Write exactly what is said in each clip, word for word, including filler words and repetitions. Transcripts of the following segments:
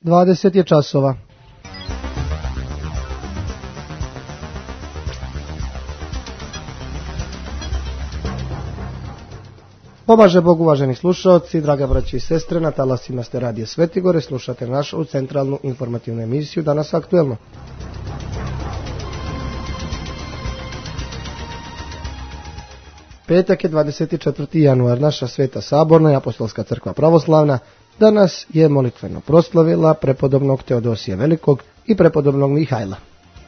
dvadeset je časova. Pomaže Bog, uvaženi slušalci, draga braći i sestre, na talasima ste Radio Svetigore, slušate našu centralnu informativnu emisiju Danas aktuelno. Petak je dvadeset četvrti januar, naša Sveta Saborna i Apostolska crkva pravoslavna danas je molitveno proslavila prepodobnog Teodosija Velikog i prepodobnog Mihajla.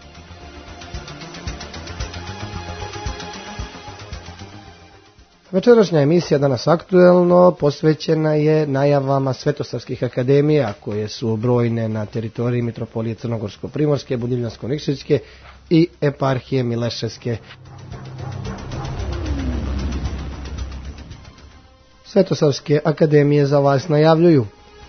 Večerašnja emisija Danas aktuelno posvećena je najavama svetosavskih akademija koje su brojne na teritoriji Mitropolije Crnogorsko-Primorske, Budivljansko-Nikšićke i Eparhije Mileševske. Svetosavske akademije za vas najavljuju: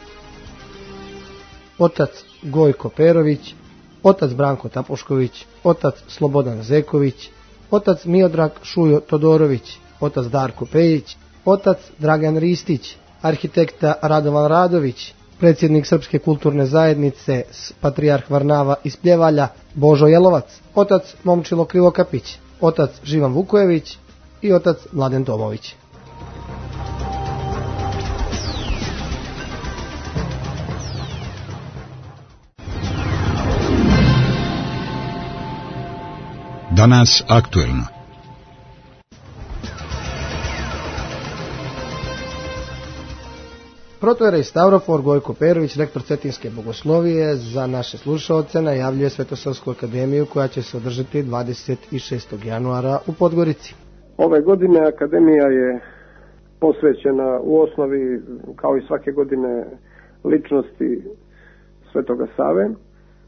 otac Gojko Perović, otac Branko Tapošković, otac Slobodan Zeković, otac Miodrag Šujo Todorović, otac Darko Pejić, otac Dragan Ristić, arhitekta Radovan Radović, predsjednik Srpske kulturne zajednice Patrijarh Varnava iz Pljevalja Božo Jelovac, otac Momčilo Krivokapić, otac Živan Vukojević i otac Mladen Tomović. Danas aktuelno. Protojerej Stavrofor Gojko Perović, rektor Cetinske bogoslovije, za naše slušaoce najavljuje Svetosavsku akademiju koja će se održati dvadeset šestog januara u Podgorici. Ove godine akademija je posvećena u osnovi, kao i svake godine, ličnosti Svetoga Save. E,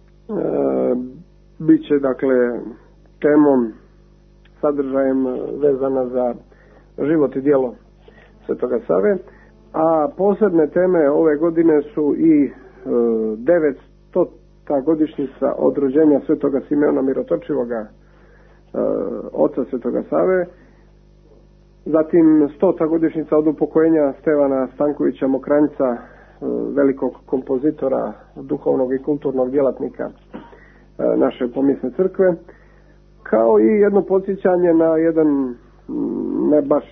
Biće, dakle, temom, sadržajem vezana za život i djelo Svetoga Save. A posebne teme ove godine su i e, devetstota godišnjica od rođenja Svetoga Simeona Mirotočivoga, e, oca Svetoga Save, zatim stota godišnjica od upokojenja Stevana Stankovića Mokranjca, e, velikog kompozitora, duhovnog i kulturnog djelatnika e, naše pomisne crkve, kao i jedno podsjećanje na jedan ne baš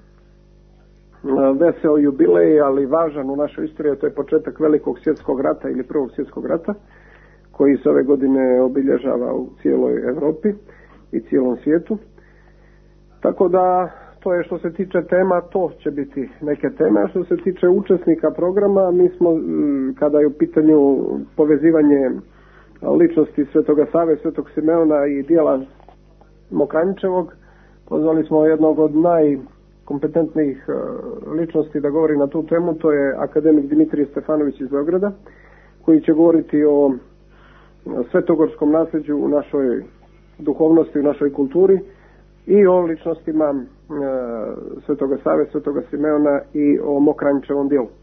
veseo jubilej, ali važan u našoj istoriji, to je početak Velikog svjetskog rata ili Prvog svjetskog rata, koji se ove godine obilježava u cijeloj Europi i cijelom svijetu. Tako da, to je što se tiče tema, to će biti neke teme, a što se tiče učesnika programa, mi smo, kada je u pitanju povezivanje ličnosti Svetoga Save, Svetog Simeona i dijela Mokranjčevog, pozvali smo jednog od naj kompetentnih ličnosti da govori na tu temu, to je akademik Dimitrije Stefanović iz Beograda, koji će govoriti o svetogorskom nasljeđu u našoj duhovnosti, u našoj kulturi i o ličnostima e, Svetoga Save, Svetoga Simeona i o Mokranjčevom dijelu. E,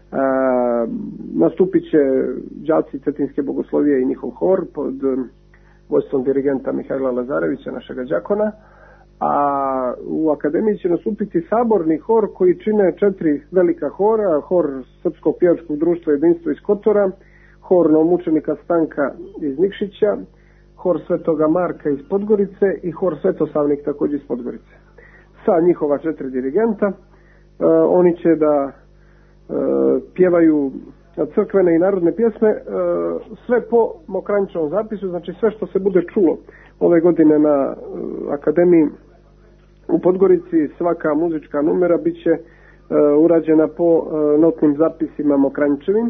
nastupit će đaci Cetinske bogoslovije i njihov hor pod vodstvom dirigenta Mihajla Lazarevića, našega đakona. A u akademiji će nastupiti saborni hor koji čine četiri velika hora: hor Srpskog pjevačkog društva Jedinstvo iz Kotora, hor novomučenika Stanka iz Nikšića, hor Svetoga Marka iz Podgorice i hor Svetosavnik također iz Podgorice. Sa njihova četiri dirigenta, e, oni će da e, pjevaju crkvene i narodne pjesme, e, sve po Mokranjčevom zapisu, znači sve što se bude čulo ove godine na e, akademiji u Podgorici, svaka muzička numera bit će e, urađena po e, notnim zapisima Mokranjčevim. E,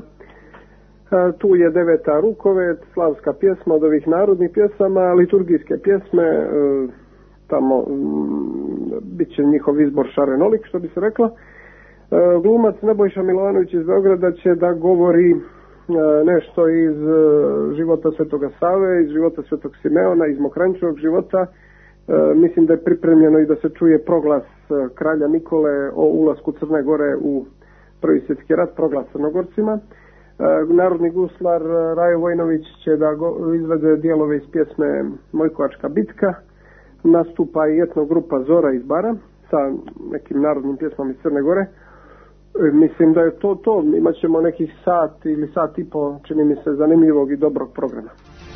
tu je deveta rukovet, slavska pjesma od ovih narodnih pjesama, liturgijske pjesme, e, tamo m, bit će njihov izbor šarenolik, što bi se reklo. E, glumac Nebojša Milovanović iz Beograda će da govori e, nešto iz e, života Svetoga Save, iz života Svetog Simeona, iz Mokranjčevog života. E, mislim da je pripremljeno i da se čuje proglas e, kralja Nikole o ulasku Crne Gore u Prvi svjetski rat, proglas Crnogorcima. E, narodni guslar Rajo Vojnović će da go, izvede dijelove iz pjesme Mojkovačka bitka. Nastupa i etnogrupa Zora iz Bara sa nekim narodnim pjesmama iz Crne Gore. Mislim da je to to. Imat ćemo nekih sat ili sat i po, čini mi se, zanimljivog i dobrog programa.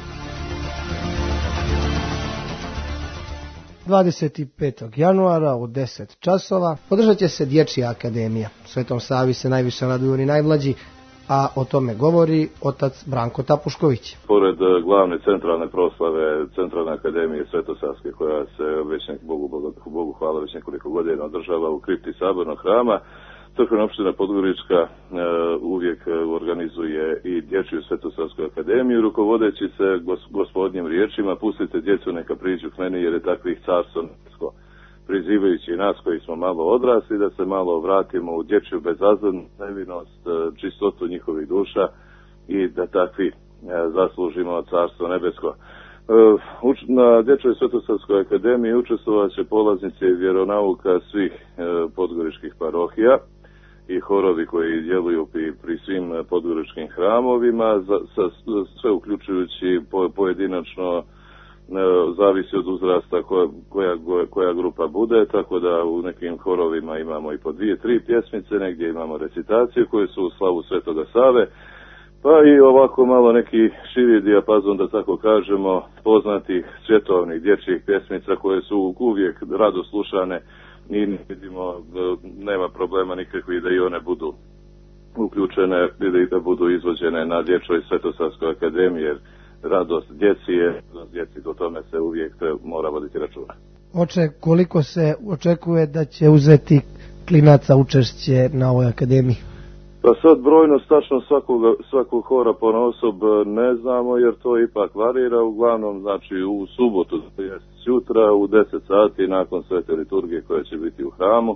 dvadeset petog januara u deset časova održat će se Dječja akademija. Svetom Savi se najviše raduju oni najmlađi, a o tome govori otac Branko Tapušković. Pored glavne centralne proslave Centralne akademije Svetosavske, koja se već nek, Bogu, Bogu, Bogu hvala već nekoliko godina održava u kripti Sabornog hrama, Crkvena opština Podgorička e, uvijek organizuje i Dječju Svetosavsku akademiju, rukovodeći se gos, gospodnjim riječima: pustite djecu neka priđu k meni, jer je takvih carstvo nebesko. Prizivajući nas koji smo malo odrasli da se malo vratimo u dječju bezazlenu nevinost, čistotu njihovih duša i da takvi e, zaslužimo carstvo nebesko. E, na Dječjoj Svetosavskoj akademiji učestvovat će polaznice vjeronauka svih e, podgoričkih parohija i horovi koji djeluju pri, pri svim podgoričkim hramovima, za, sa, sve uključujući po, pojedinačno, zavisi od uzrasta koja, koja, koja grupa bude, tako da u nekim horovima imamo i po dvije, tri pjesmice, negdje imamo recitacije koje su u slavu Svetoga Save, pa i ovako malo neki širi dijapazon, da tako kažemo, poznatih svjetovnih dječjih pjesmica koje su uvijek rado slušane i vidimo nema problema nikakvih da i one budu uključene ili da budu izvođene na Dječjoj Svetosavskoj akademiji, jer radost djeci je, radost djeci, do tome se uvijek mora voditi računa. Oče, koliko se očekuje da će uzeti klinaca učešće na ovoj akademiji? Pa sad brojnost tačno svakog, svakog hora ponaosob ne znamo, jer to ipak varira. Uglavnom, znači u subotu, to je sutra u deset sati nakon svete liturgije koja će biti u hramu,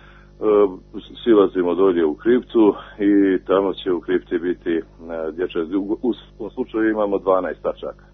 silazimo dolje u kriptu i tamo će u kripti biti dječje. U, u, u slučaju imamo dvanaest tačaka.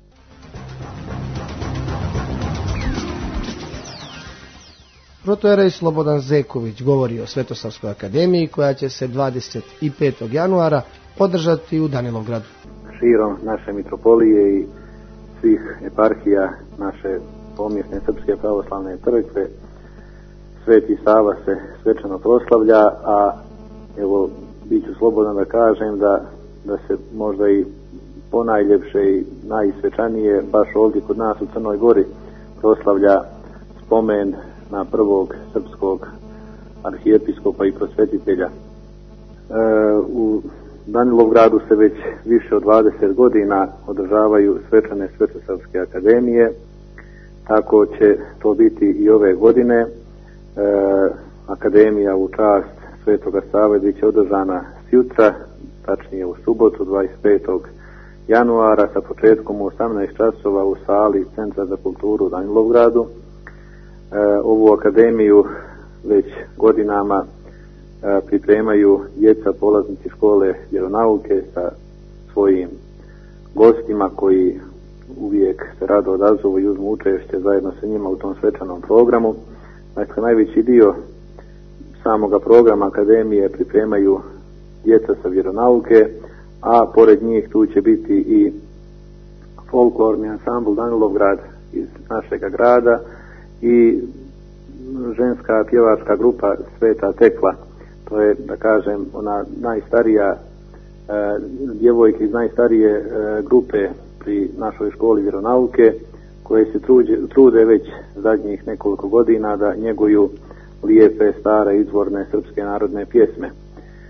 Protojerej Slobodan Zeković govori o Svetosavskoj akademiji koja će se dvadeset petog januara održati u Danilovgradu. Širom naše mitropolije i svih eparhija naše pomjesne Srpske pravoslavne crkve Sveti Sava se svečano proslavlja, a evo bit ću slobodan da kažem da, da se možda i ponajljepše i najsvečanije baš ovdje kod nas u Crnoj Gori proslavlja spomen na prvog srpskog arhijepiskopa i prosvetitelja. E, u Danilovgradu se već više od dvadeset godina održavaju svečane Svetosavske akademije, tako će to biti i ove godine. E, akademija u čast Svetoga Save bit će održana sjutra, tačnije u subotu dvadeset petog januara sa početkom u osamnaest časova u sali Centra za kulturu u Danilovgradu. E, ovu akademiju već godinama e, pripremaju djeca polaznici škole vjeronauke sa svojim gostima koji uvijek se rado odazovu i uzmu učešće zajedno sa njima u tom svečanom programu. Dakle, najveći dio samoga programa akademije pripremaju djeca sa vjeronauke, a pored njih tu će biti i folklorni ansambl Danilovgrad iz našega grada i ženska pjevačka grupa Sveta Tekla. To je, da kažem, ona najstarija e, djevojke iz najstarije e, grupe pri našoj školi vjeronauke, koje se trude, trude već zadnjih nekoliko godina da njeguju lijepe, stare, izvorne srpske narodne pjesme. E,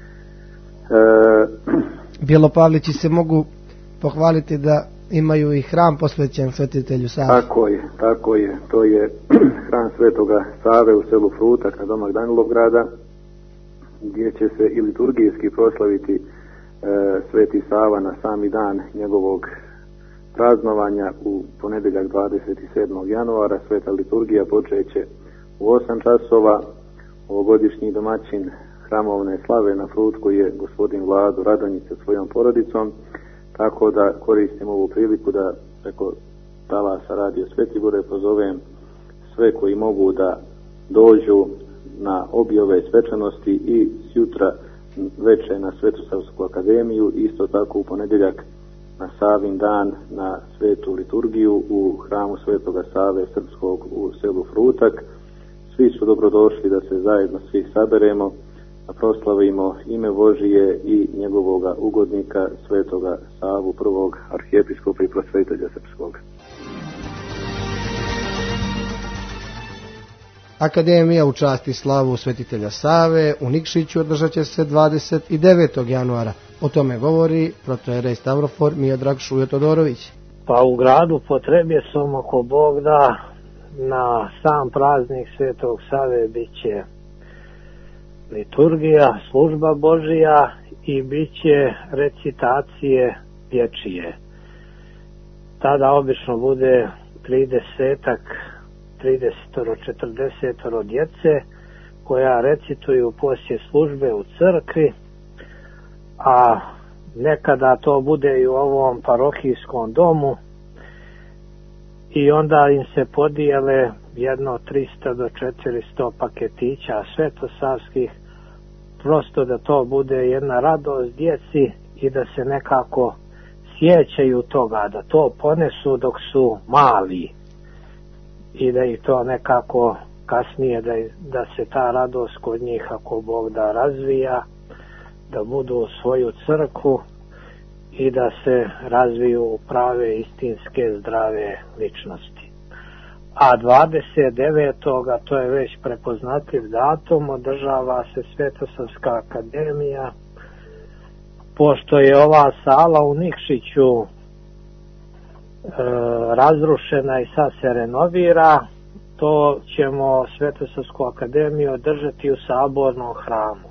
Bjelopavlići se mogu pohvaliti da imaju i hram posvećen svetitelju Savi. Tako je, tako je. To je hram Svetoga Save u selu Frutak na domak Danilovgrada, gdje će se i liturgijski proslaviti e, Sveti Sava na sami dan njegovog praznovanja u ponedjeljak dvadeset sedmog januara. Sveta liturgija počeće u osam časova. Ovogodišnji domaćin hramovne slave na Frutku je gospodin Vlado Radonjić sa svojom porodicom, tako da koristim ovu priliku da preko talasa Radio Svetibore pozovem sve koji mogu da dođu na obje ove svečanosti i sjutra veče na Svetosavsku akademiju, isto tako u ponedjeljak na Savin dan na svetu liturgiju u hramu Svetoga Save Srpskog u selu Frutak. Svi su dobrodošli da se zajedno svi saberemo, proslavimo ime Božije i njegovoga ugodnika Svetoga Savu, prvog arhijepiskopa i prosvetitelja srpskog. Akademija u čast i slavu svetitelja Save u Nikšiću održat će se dvadeset devetog januara. O tome govori protojerej Stavrofor Miodrag Šujo Todorović. Pa u gradu potrebje sam ako Bog da na sam praznik Svetog Save bit će liturgija, služba Božija i bit će recitacije dječije. Tada obično bude tridesetak, tridesetoro, četrdesetoro djece koja recituju poslije službe u crkvi, a nekada to bude i u ovom parohijskom domu i onda im se podijele jedno tristo do četiristo paketića svetosavskih, prosto da to bude jedna radost djeci i da se nekako sjećaju toga, da to ponesu dok su mali i da ih to nekako kasnije, da, da se ta radost kod njih, ako Bog da, razvija, da budu u svoju crkvu i da se razviju u prave, istinske, zdrave ličnosti. A dvadeset devetog to je već prepoznatljiv datum, održava se Svetosavska akademija. Pošto je ova sala u Nikšiću e, razrušena i sad se renovira, to ćemo Svetosavsku akademiju održati u Sabornom hramu.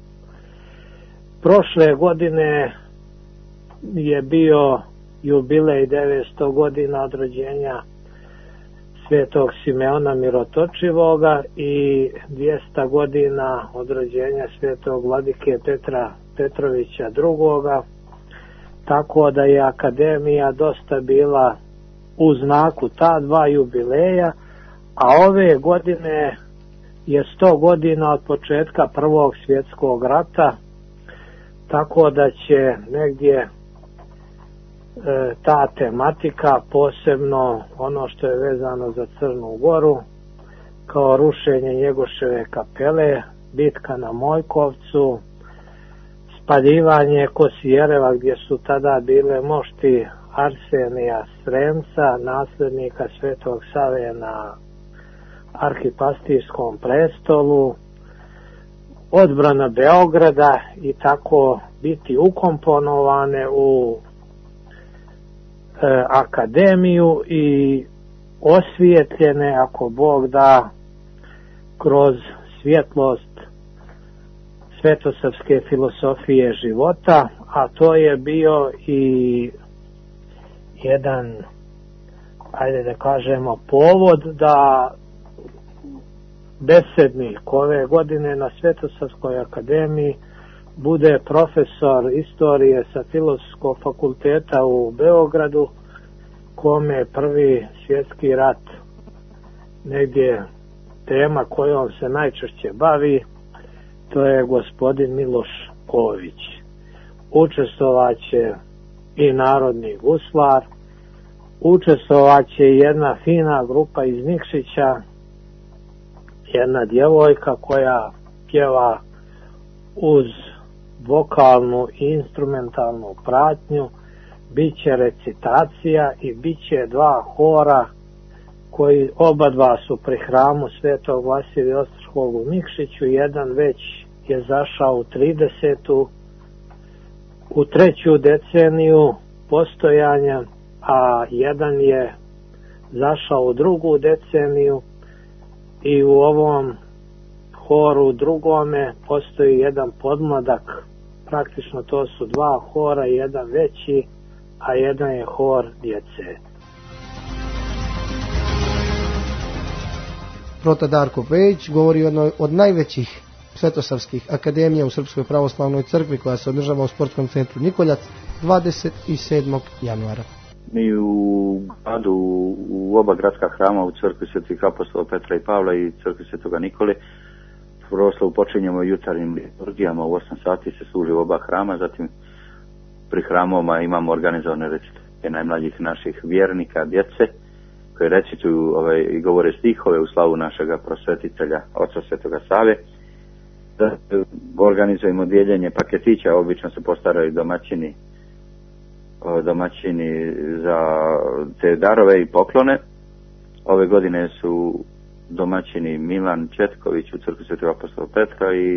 Prošle godine je bio jubilej devetsto godina od rođenja Svetog Simeona Mirotočivoga i dvjesto godina od rođenja Svetog Vladike Petra Petrovića drugoga, tako da je akademija dosta bila u znaku ta dva jubileja, a ove godine je sto godina od početka Prvog svjetskog rata, tako da će negdje e, ta tematika, posebno ono što je vezano za Crnu Goru, kao rušenje Njegoševe kapele, bitka na Mojkovcu, spaljivanje Kosijereva gdje su tada bile mošti Arsenija Sremca, nasljednika Svetog Save na arhipastirskom prestolu, odbrana Beograda i tako biti ukomponovane u e, akademiju i osvijetljene, ako Bog da, kroz svjetlost svetosavske filosofije života, a to je bio i jedan, ajde da kažemo, povod da besednik ove godine na Svetosavskoj akademiji bude profesor istorije sa Filozofskog fakulteta u Beogradu, kome je Prvi svjetski rat negdje tema kojom se najčešće bavi. To je gospodin Miloš Ković. Učestvovaće i narodni guslar, učestvovaće i jedna fina grupa iz Nikšića, jedna djevojka koja pjeva uz vokalnu i instrumentalnu pratnju, bit će recitacija i bit će dva hora koji oba dva su pri hramu Svetog Vasilija Ostroškog u Nikšiću. Jedan već je zašao u tridesetu u treću deceniju postojanja, a jedan je zašao u drugu deceniju i u ovom horu drugome postoji jedan podmladak, praktično to su dva hora, jedan veći, a jedan je hor djece. Prota Darko Pejić govori o jednoj od najvećih svetosavskih akademija u Srpskoj pravoslavnoj crkvi koja se održava u sportskom centru Nikoljac dvadeset sedmog januara. Mi u gradu, u oba gradska hrama, u crkvi Svetih apostola Petra i Pavla i crkvi Svetoga Nikole, proslavu počinjemo jutarnjim liturgijama, u osam sati se služi u oba hrama, zatim pri hramovima imamo organizovane recitacije najmlađih naših vjernika, djece, koji recituju ovaj, i govore stihove u slavu našega prosvetitelja, oca Svetoga Save. da organizujemo dijeljenje paketića, obično se postaraju domaćini domaćini za te darove i poklone. Ove godine su domaćini Milan Četković u crkvi Svetog apostola Petra i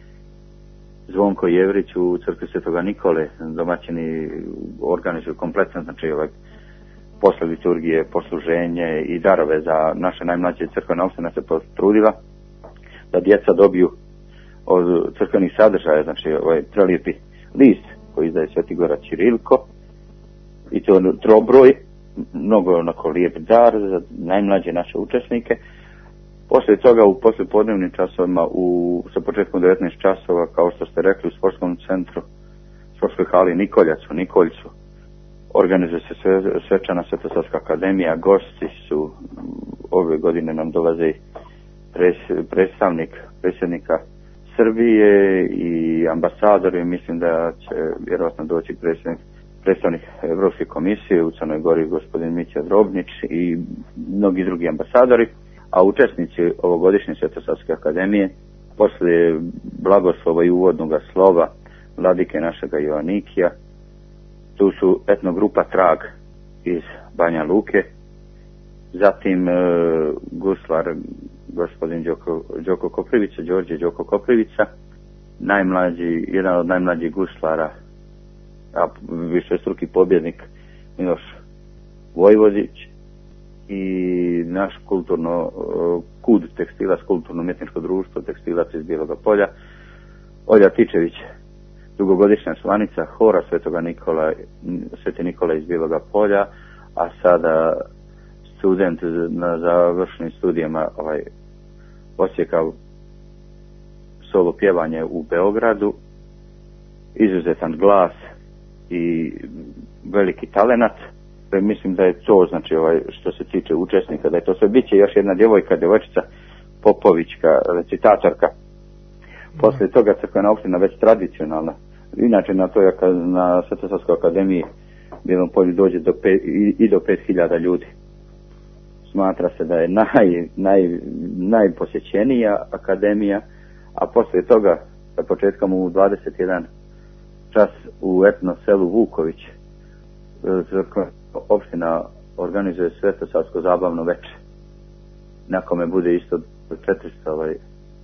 Zvonko Jevrić u crkvi Svetoga Nikole. Domaćini organizuju kompletno, znači ovaj, posle liturgije, posluženje i darove za naše najmlađe crkvene opštine se potrudila da djeca dobiju od crkvenih sadržaja, znači ovaj prelijepi list koji izdaje Sveti Gora Ćirilko i to trobroj, mnogo onako lijep dar za najmlađe naše učesnike. Poslije toga u poslijepodnevnim časovima u, sa početkom devetnaest časova, kao što ste rekli, u sportskom centru, sportskoj hali Nikoljac u Nikoljcu, organizuje se sve, svečana Svetosavska akademija. Gosti su, ove godine nam dolaze pres, predstavnik predsjednika Srbije i ambasadori. Mislim da će vjerojatno doći predstavnik, predstavnik Evropske komisije u Crnoj Gori, gospodin Mića Drobnić i mnogi drugi ambasadori. A učesnici ovogodišnje Svetosavske akademije, poslije blagoslova i uvodnog slova vladike našega Joanikija, tu su etnogrupa Trag iz Banja Luke, zatim e, guslar gospodin Đoko, Đoko Koprivica, Đorđe Đoko Koprivica, najmlađi, jedan od najmlađih guslara, a višestruki pobjednik Miloš Vojvodić i naš kulturno kud tekstilac, kulturno-umjetničko društvo tekstilac iz Bijeloga Polja, Olja Tičević, dugogodišnja članica hora Svetoga Nikola, Sveti Nikola iz Bijeloga Polja, a sada student na završenim studijama ovaj, osjeka solo pjevanje u Beogradu, izuzetan glas i veliki talenat. Mislim da je to, znači ovaj, što se tiče učesnika, da je to sve. Biće još jedna djevojka, djevojčica Popovićka, recitatorka. Poslije toga crkvena opština već tradicionalna. Inače na toj na Svetosavskoj akademiji Bijelom Polju dođe do pe, i, i do pet hiljada ljudi. Smatra se da je naj, naj, najposjećenija akademija, a poslije toga sa početkom u dvadeset jedan čas u etno selu Vuković crkvena opština organizuje Svetosavsko zabavno večer, na kome bude isto četiristo ovaj,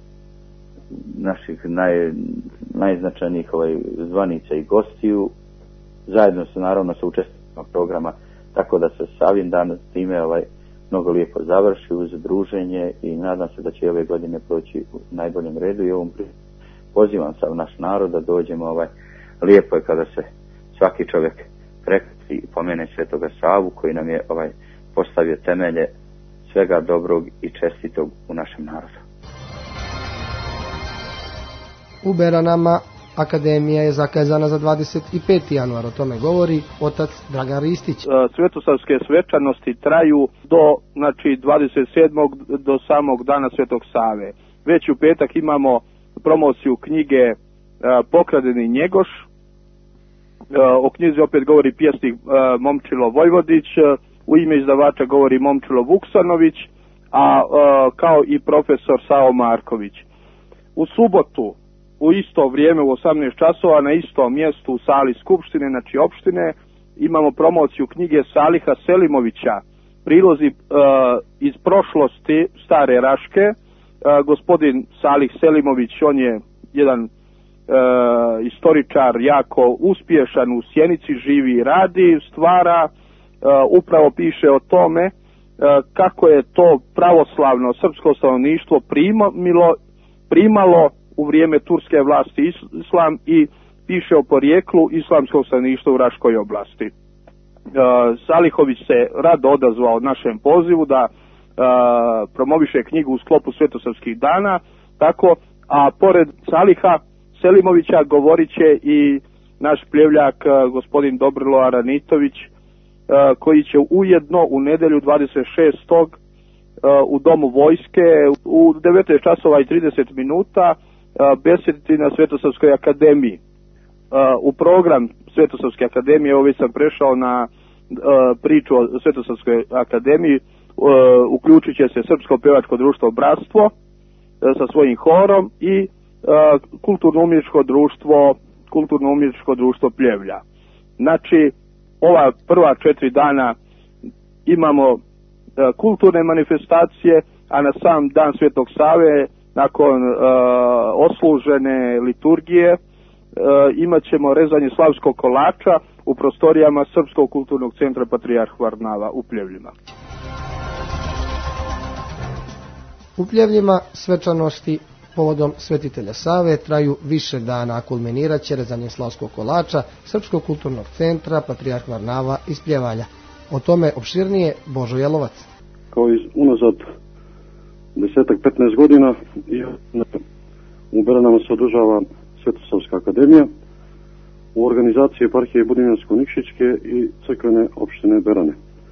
naših naj, najznačajnijih ovaj, zvanica i gostiju, zajedno se naravno sa učesnicima programa, tako da se savim dan s time ovaj, mnogo lijepo završi uz druženje i nadam se da će ove godine proći u najboljem redu i ovom pozivam sav naš narod da dođemo, ovaj, lijepo je kada se svaki čovjek prekrsti i pomene Svetoga Savu koji nam je ovaj postavio temelje svega dobrog i čestitog u našem narodu. U Beranama akademija je zakazana za dvadeset peti januar, o tome govori otac Dragan Ristić. Svetosavske svečanosti traju do, znači, dvadeset sedmog do samog dana Svetog Save. Već u petak imamo promociju knjige Pokradeni Njegoš. O knjizi opet govori pjesnik Momčilo Vojvodić, u ime izdavača govori Momčilo Vuksanović, a kao i profesor Sao Marković. U subotu u isto vrijeme u osamnaest časova na istom mjestu u sali Skupštine, znači opštine, imamo promociju knjige Saliha Selimovića, prilozi e, iz prošlosti Stare Raške. E, gospodin Salih Selimović, on je jedan e, istoričar jako uspješan, u Sjenici živi i radi, stvara, e, upravo piše o tome e, kako je to pravoslavno srpsko stanovništvo primilo, primalo u vrijeme turske vlasti islam i piše o porijeklu islamskog stanovništva u Raškoj oblasti. E, Salihović se rado odazvao našem pozivu da e, promoviše knjigu u sklopu Svetosavskih dana, tako, a pored Saliha Selimovića govorit će i naš pljevljak e, gospodin Dobrilo Aranitović, e, koji će ujedno u nedjelju dvadeset šestog u Domu vojske u devetnaest časova i trideset minuta besjediti na Svetosavskoj akademiji. U program Svetosavske akademije, ovdje sam prešao na priču o Svetosavskoj akademiji, uključit će se Srpsko pevačko društvo Bratstvo sa svojim horom i kulturno-umjetničko društvo, kulturno-umjetničko društvo Pljevlja. Znači, ova prva četiri dana imamo kulturne manifestacije, a na sam dan Svetog Save, nakon uh, oslužene liturgije, uh, imat ćemo rezanje slavskog kolača u prostorijama Srpskog kulturnog centra Patrijarh Varnava u Pljevljima. U Pljevljima svečanosti povodom Svetitelja Save traju više dana, a kulminirat će rezanje slavskog kolača Srpskog kulturnog centra Patrijarh Varnava iz Pljevalja. O tome opširnije Božo Jelovac. Kao iz unazad desetak petnaest godina u Beranama se održava Svetosavska akademija u organizaciji eparhije Budimljansko-Nikšićke i crkvene opštine Berane.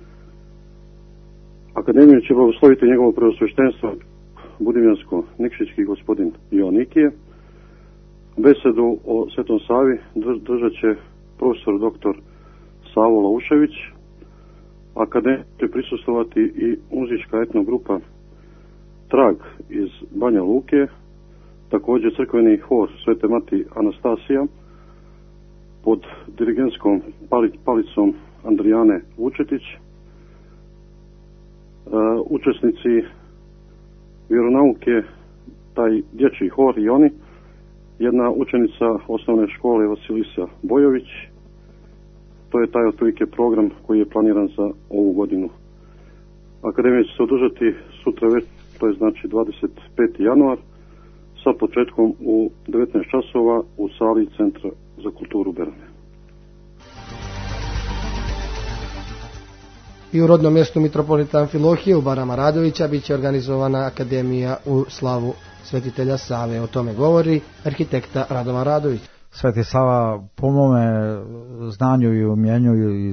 Akademiju će blagosloviti njegovo preosveštenstvo Budimljansko-Nikšićki gospodin Joannikije. Besedu o Svetom Savi držat će profesor doktor Savo Laušević. Akademiju će prisustovati i muzička etno grupa Trag iz Banja Luke, također crkveni hor Svete Mati Anastasija pod dirigentskom palicom Andrijane Vučetić, uh, učesnici vjeronauke, taj dječji hor i oni, jedna učenica osnovne škole Vasilisa Bojović. To je taj otprilike program koji je planiran za ovu godinu. Akademija će se održati sutra već, to je znači dvadeset peti januar, sa početkom u devetnaest časova u sali Centra za kulturu Berane. I u rodnom mjestu mitropolita Amfilohije u Barama Radovića bit će organizovana akademija u slavu Svetitelja Save. O tome govori arhitekta Radoma Radović. Sveti Sava po mome znanju i umjenju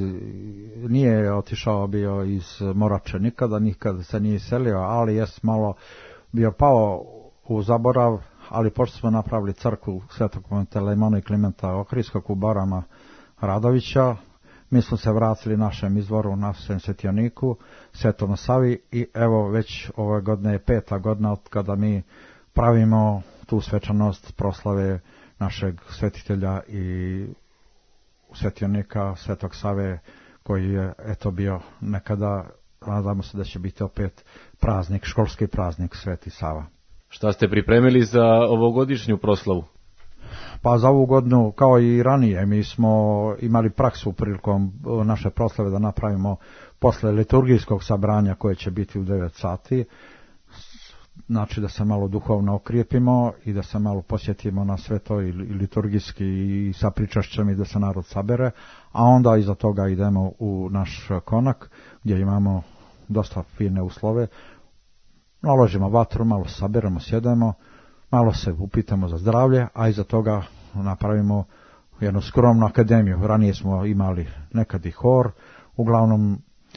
nije otišao bio iz Morače nikada, nikada se nije selio, ali jest malo bio pao u zaborav, ali pošto smo napravili crkvu Svetog Pantelejmona i Klimenta Ohridskog u Barama Radovića, mi smo se vratili našem izvoru, našem svetioniku, Svetom Savi, i evo već ove godine je peta godina od kada mi pravimo tu svečanost proslave našeg svetitelja i svetionika Svetog Save, koji je eto bio nekada, nadamo se da će biti opet praznik, školski praznik Sveti Sava. Šta ste pripremili za ovogodišnju proslavu? Pa za ovu godinu, kao i ranije, mi smo imali praksu prilikom naše proslave da napravimo posle liturgijskog sabranja koje će biti u devet sati, znači da se malo duhovno okrijepimo i da se malo posjetimo na sve to i liturgijski i sa pričašćem i da se narod sabere, a onda iza toga idemo u naš konak gdje imamo dosta fine uslove, naložimo vatru, malo saberemo, sjedemo, malo se upitamo za zdravlje, a iza toga napravimo jednu skromnu akademiju. Ranije smo imali nekad i hor, uglavnom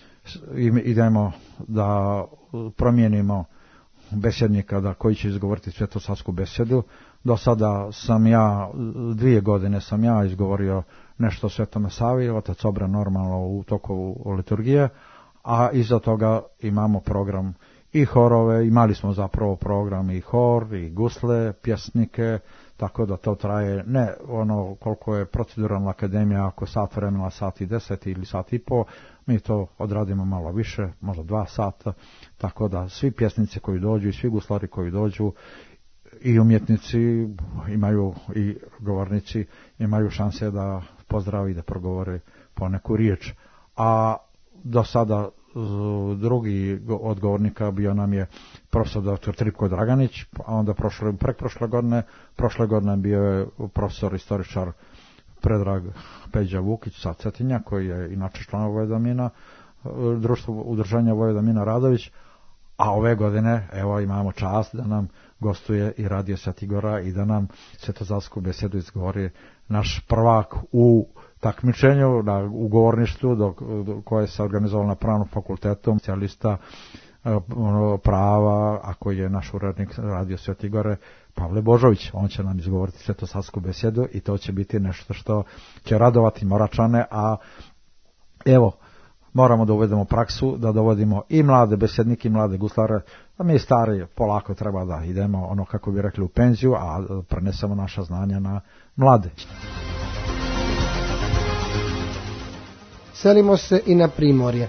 idemo da promijenimo besjednika da koji će izgovoriti svetosavsku besedu. Do sada sam ja, dvije godine sam ja izgovorio nešto o Svetome Savi, otac Obran normalno u toku liturgije, a iza toga imamo program i horove, imali smo zapravo program i hor, i gusle, pjesnike, tako da to traje, ne ono koliko je proceduralna akademija, ako sat vremena, sat i deset ili sat i po, mi to odradimo malo više, možda dva sata, tako da svi pjesnici koji dođu i svi guslari koji dođu i umjetnici imaju, i govornici imaju šanse da pozdravi i da progovore po neku riječ. A do sada drugi od govornika bio nam je profesor doktor Tripko Draganić, a onda prošle, prekprošle godine, prošle godine bio je profesor istoričar Predrag Peđa Vukić sa Cetinja, koji je inače član Vojvodamina, društvo udruženja Vojvodamina Radović, a ove godine evo imamo čast da nam gostuje i Radio Svetigora i da nam svetozavsku besedu izgovori naš prvak u takmičenju na ugovorništvu do, do, koje se organizovalo na Pravnom fakultetu, specijalista prava, ako je naš urednik Radio Svetigore Pavle Božović. On će nam izgovoriti svetosavsku besedu i to će biti nešto što će radovati Moračane, a evo moramo da uvedemo praksu, da dovodimo i mlade besednike i mlade guslare, a mi stari polako treba da idemo, ono kako bi rekli, u penziju, a prenesemo naša znanja na mlade. Selimo se i na Primorje.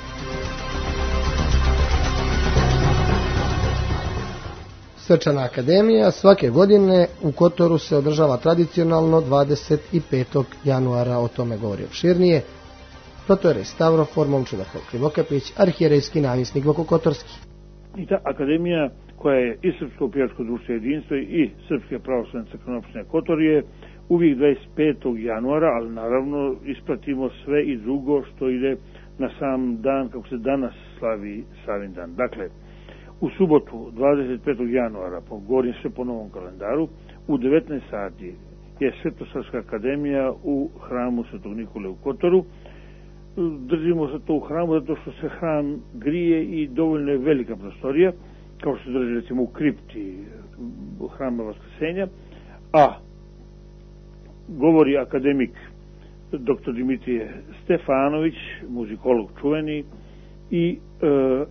Svečana akademija svake godine u Kotoru se održava tradicionalno dvadeset petog januara, o tome govori opširnije protojerej Stavrofor Momčilo Krivokapić, arhijerejski namjesnik Bokokotorski. I ta akademija, koja je i Srpsko pijačko društvo jedinstvo i Srpske pravoslavne crkvene opštine Kotor, je uvijek dvadeset petog januara, ali naravno ispratimo sve i drugo što ide na sam dan kako se danas slavi Savindan. Dakle, u subotu dvadeset petog januara, po govorim sve po novom kalendaru, u devetnaest sati je Svetosavska akademija u hramu Svetog Nikole u Kotoru. Držimo se to u hramu zato što se hram grije i dovoljno je velika prostorija, kao što se drži recimo u kripti hrama Vaskrsenja, a govori akademik doktor Dimitrije Stefanović, muzikolog čuveni, i e,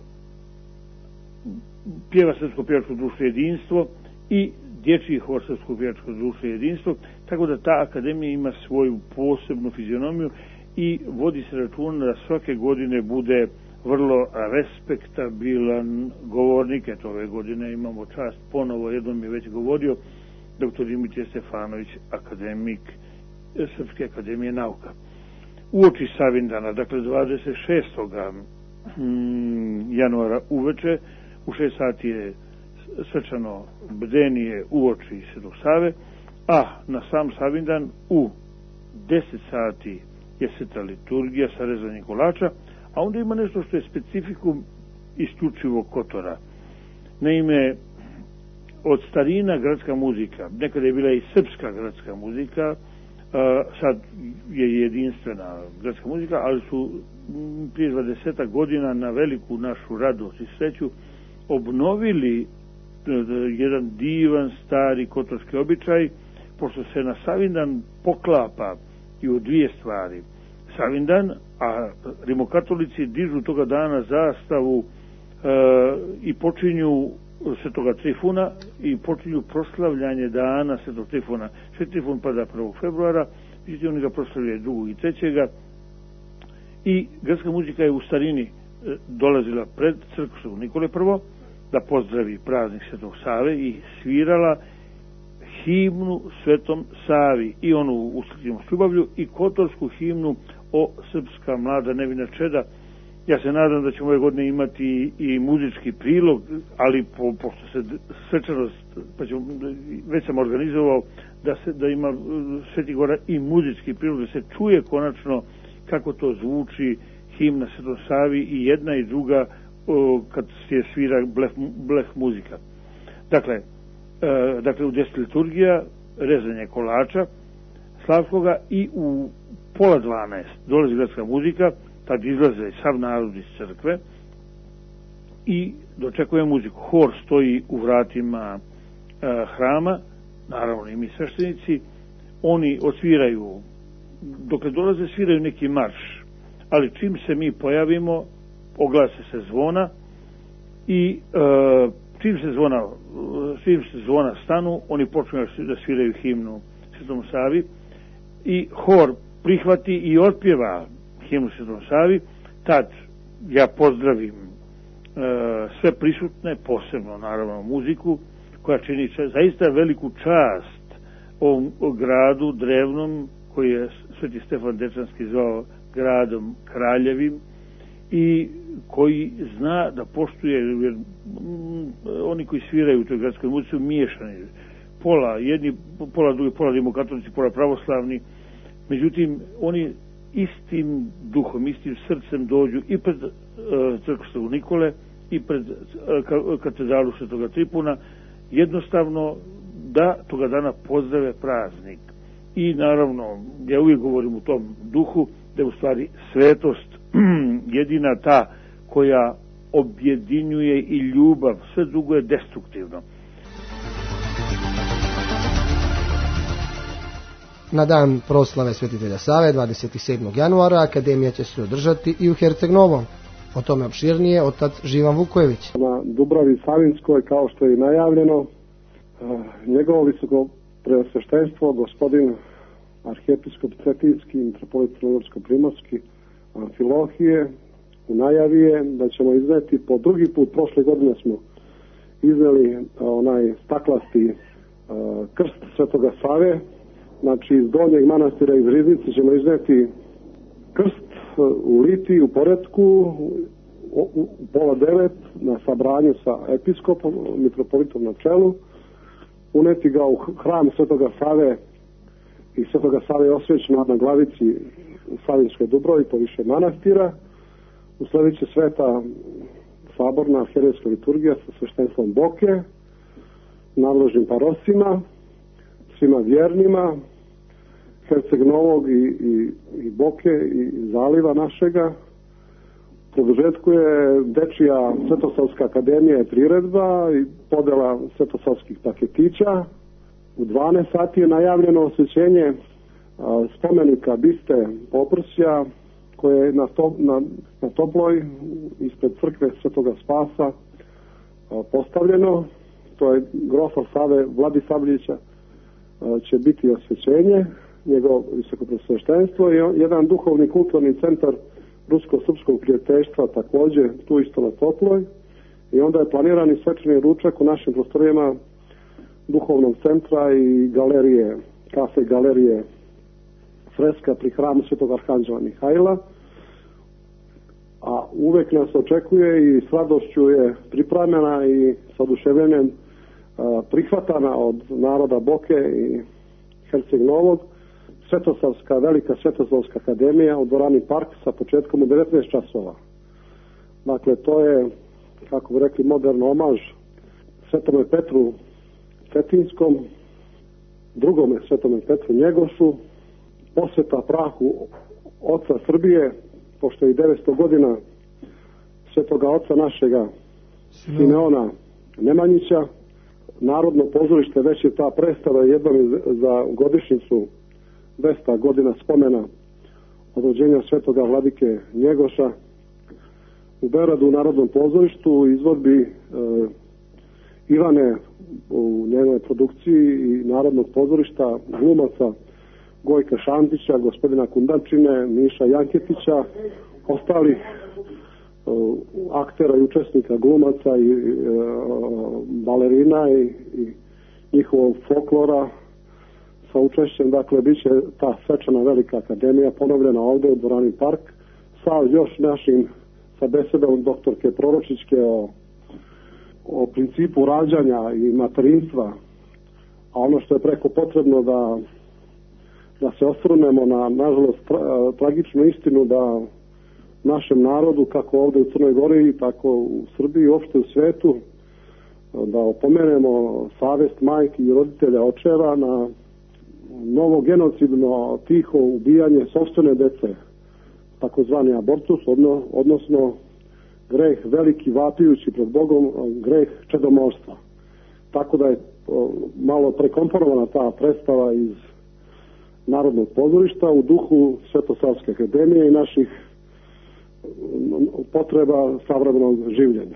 pjeva Srpsko pijačko društvo jedinstvo i dječji hor Srpsko pijačko društvo jedinstvo, tako da ta akademija ima svoju posebnu fizionomiju i vodi se računa da svake godine bude vrlo respektabilan govornik. Eto, ove godine imamo čast ponovo, jednom je već govorio doktor Dimitrije Stefanović, akademik Srpske akademije nauka. Uoči Savindana, dakle dvadeset šestog januara uveče, u šest sati je svečano bdenije uoči Svetog Save, a na sam Savindan u deset sati je sveta liturgija sa rezanjem kolača, a onda ima nešto što je specifikum isključivo Kotora. Naime, od starina gradska muzika, nekada je bila i srpska gradska muzika, sad je jedinstvena gradska muzika, ali su prije dvadesetak godina na veliku našu radost i sreću obnovili jedan divan stari kotorski običaj, pošto se na Savindan poklapa i u dvije stvari. Savindan, a rimokatolici dižu toga dana zastavu e, i počinju Svetoga Trifuna i počinju proslavljanje dana Svetog Trifuna. Sveti Trifun pada prvog februara, međutim oni ga proslavljaju drugog i trećega, i gradska muzika je u starini e, dolazila pred crkvu Svetog Nikole prvo da pozdravi praznik Svetog Save i svirala himnu Svetom Savi, i onu Usliknimo s ljubavlju, i kotorsku himnu O srpska mlada nevina čeda. Ja se nadam da ćemo ove godine imati i muzički prilog, ali po, pošto se svečanost, pa ćemo, već sam organizovao da se da ima Sveti Gora i muzički prilog, da se čuje konačno kako to zvuči himna Svetom Savi, i jedna i druga o, kad se svira bleh, bleh muzika. Dakle, e, dakle u deset liturgija, rezanje kolača slavskoga, i u pola dvanaest dolazi gradska muzika, tad izlaze sav narod iz crkve i dočekuje muziku. Hor stoji u vratima e, hrama, naravno i mi sveštenici, oni osviraju, dokle dolaze sviraju neki marš, ali čim se mi pojavimo, oglase se zvona i e, čim se zvona čim se zvona stanu, oni počnu da sviraju himnu Svetom Savi, i hor prihvati i otpjeva himnu Svetom Savi. Tad ja pozdravim e, sve prisutne, posebno naravno muziku, koja čini ča, zaista veliku čast ovom gradu drevnom, koji je Sveti Stefan Dečanski zvao gradom kraljevim, i koji zna da poštuje, jer mm, oni koji sviraju u toj gradskoj muzici su miješani, pola jedni, pola drugi, pola rimokatolici, pola pravoslavni. Međutim, oni istim duhom, istim srcem dođu i pred uh, crkvu Svetog Nikole i pred uh, katedralu Svetoga Tripuna, jednostavno da toga dana pozdrave praznik. I naravno, ja uvijek govorim u tom duhu da je u stvari svetost jedina ta koja objedinjuje i ljubav, sve drugo je destruktivno. Na dan proslave Svetitelja Save dvadeset sedmog januara akademija će se održati i u Herceg Novom. O tome opširnije otac Živan Vukojević. Na Dubravi Savinskoj, kao što je i najavljeno, njegovo visoko preosveštenstvo, gospodin arhijepiskop Cetinski, mitropolit Crnogorsko-primorski, Amfilohije, u najavi je da ćemo izneti po drugi put, prošle godine smo izneli onaj staklasti krst Svetoga Save, znači iz Donjeg manastira iz Riznice ćemo izneti krst u Litiji, u Poretku, u pola devet na sabranju sa episkopom, mitropolitom na čelu, uneti ga u hram Svetoga Save i Svetoga Save je osvećeno na glavici u Savinskoj Dubrovi po više manastira. Usledit će sveta saborna arhijerejska liturgija sa sveštenstvom Boke, nadležnim parosima, svima vjernima, Herceg Novog i, i, i Boke i zaliva našega. Produžetku je dečija Svetosavska akademija i priredba i podela svetosavskih paketića. U dvanaest sati je najavljeno osvećenje a, spomenika biste Poprsja koje je na, to, na, na Toploj ispred crkve Svetoga Spasa a, postavljeno. To je grofa Save Vladisavljevića, će biti osvećenje, njegov visokoprosveštenstvo i jedan duhovni kulturni centar rusko-srpskog prijateljstva također tu isto na Toploj i onda je planirani svečani ručak u našim prostorijama duhovnog centra i galerije, kafe galerije freska pri hramu Svetog Arhanđela Mihajla, a uvek nas očekuje i s radošću je pripremena i sa oduševljenjem prihvatana od naroda Boke i Herceg Novog Svetosavska, velika Svetosavska akademija u dvorani Park sa početkom u devetnaest časova. Dakle, to je, kako bi rekli, modern omaž Svetome Petru Cetinskom, drugome Svetome Petru Njegošu, posveta prahu oca Srbije, pošto je i devetsto godina svetoga oca našega Simeona Nemanjića. Narodno pozorište već je ta predstava jednom za godišnjicu dvesta godina spomena od rođenja svetoga vladike Njegoša. U Beogradu u Narodnom pozorištu u izvodbi e, Ivane u njenoj produkciji i Narodnog pozorišta glumaca Gojka Šantića, gospodina Kundančine, Miša Janketića, ostalih uh, aktera i učesnika glumaca i uh, balerina i, i njihovog folklora sa učešćem. Dakle, bit će ta svečana velika akademija ponovljena ovdje u dvorani Park sa još našim, sa besedom doktorke Proročićke o, o principu rađanja i materinstva, a ono što je preko potrebno da da se osvrnemo na, nažalost, tra, tragičnu istinu da našem narodu, kako ovdje u Crnoj Gori, tako u Srbiji i uopšte u svetu, da opomenemo savest majki i roditelja očeva na novo genocidno tiho ubijanje sopstvene dece, takozvani abortus, odno, odnosno greh veliki vapijući pred Bogom, greh čedomorstva. Tako da je malo prekomponovana ta predstava iz Narodnog pozorišta u duhu Svetosavske akademije i naših potreba savremenog življenja.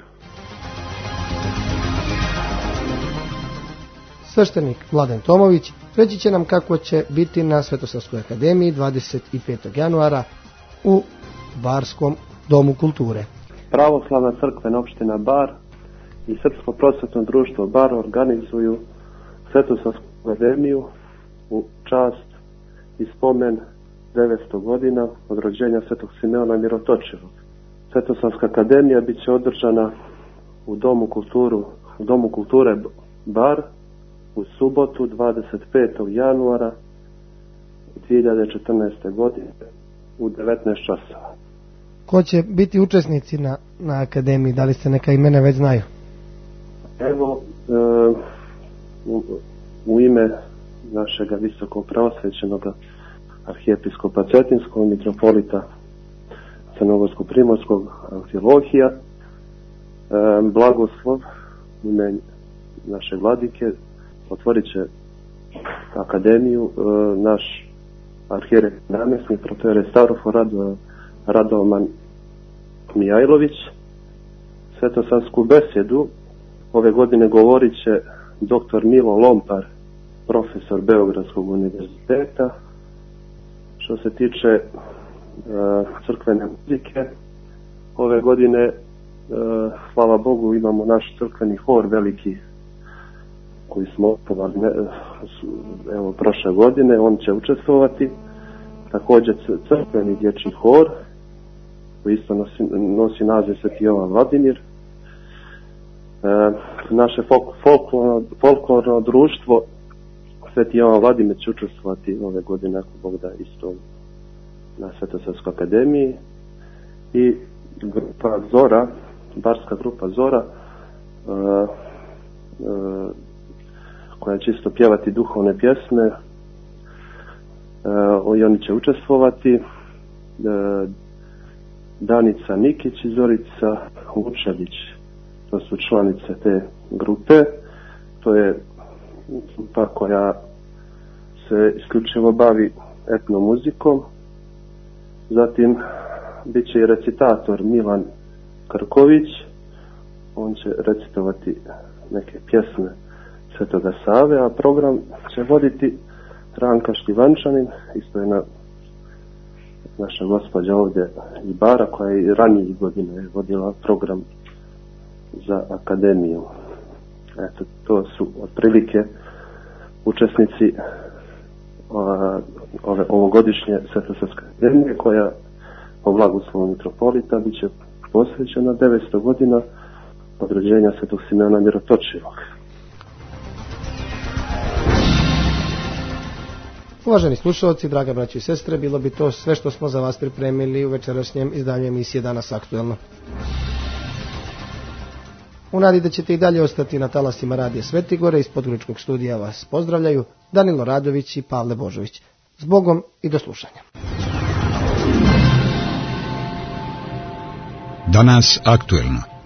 Sveštenik Mladen Tomović reći će nam kako će biti na Svetosavskoj akademiji dvadeset petog januara u Barskom domu kulture. Pravoslavna crkvena opština Bar i Srpsko prosvetno društvo Bar organizuju Svetosavsku akademiju u čast i spomen devetsto godina od rođenja Svetog Simeona Mirotočivog. Svetosavska akademija bit će održana u Domu, kulturu, u Domu kulture Bar u subotu dvadeset petog januara dvije hiljade četrnaeste. godine u devetnaest časova. Ko će biti učesnici na, na akademiji? Da li se neka imena već znaju? Evo, e, u, u ime našega visoko preosvećenog arhijepiskopa Cetinskog, mitropolita Crnogorsko-primorskog Amfilohija, e, blagoslov u ime naše vladike otvorit će akademiju e, naš arhijerej namjesnik protojere Stavrofor Rado, Radoman Mijajlović. Svetosansku besedu ove godine govorit će doktor Milo Lompar, profesor Beogradskog univerziteta. Što se tiče e, crkvene muzike, ove godine, e, hvala Bogu, imamo naš crkveni hor veliki koji smo osnovali evo prošle godine, on će učestvovati. Također crkveni dječji hor koji isto nosi, nosi naziv Sveti Jovan Vladimir. E, naše folk, folklorno, folklorno društvo Sveti Jovan Vladimir će učestvovati ove godine, ako Bog da, isto na Svetosavskoj akademiji. I grupa Zora, barska grupa Zora, e, e, koja će isto pjevati duhovne pjesme, e, i oni će učestvovati. E, Danica Nikić i Zorica Vučević, to su članice te grupe. To je grupa koja se isključivo bavi etnomuzikom. Zatim bit će i recitator Milan Krković, on će recitovati neke pjesme Svetoga Save, a program će voditi Ranka Štivančanin, isto je na naša gospođa ovdje i Bara, koja je i ranijih godina je vodila program za akademiju. Eto, to su otprilike učesnici ove, ove ovogodišnje Svetosavske akademije, koja po blagoslovu mitropolita bit će posvećena devetsto godina od rođenja Svetog Simeona Mirotočivog. Uvaženi slušalci, draga braći i sestre, bilo bi to sve što smo za vas pripremili u večerašnjem izdanju emisije Danas aktuelno. U nadi da ćete i dalje ostati na talasima radija Svetigore, iz Podgoričkog studija vas pozdravljaju Danilo Radović i Pavle Božović. Zbogom i do slušanja. Danas aktuelno.